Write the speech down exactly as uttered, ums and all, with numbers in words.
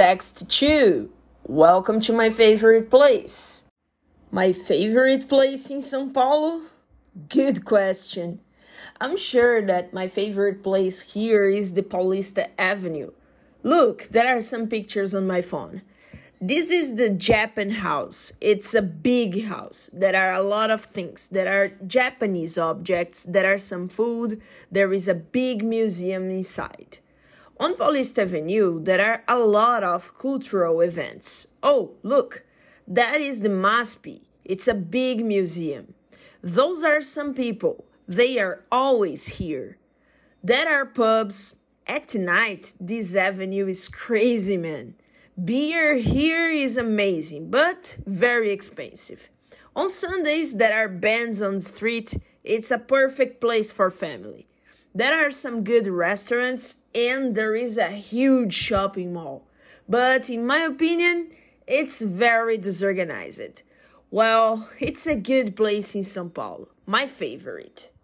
text two. Welcome to my favorite place. My favorite place in São Paulo? Good question. I'm sure that my favorite place here is the Paulista Avenue. Look, there are some pictures on my phone. This is the Japan House. It's a big house. There are a lot of things. There are Japanese objects. There are some food. There is a big museum inside. On Paulista Avenue, there are a lot of cultural events. Oh, look, that is the MASP. It's a big museum. Those are some people. They are always here. There are pubs. At night, this avenue is crazy, man. Beer here is amazing, but very expensive. On Sundays, there are bands on the street. It's a perfect place for family. There are some good restaurants and there is a huge shopping mall. But in my opinion, it's very disorganized. Well, it's a good place in São Paulo. My favorite.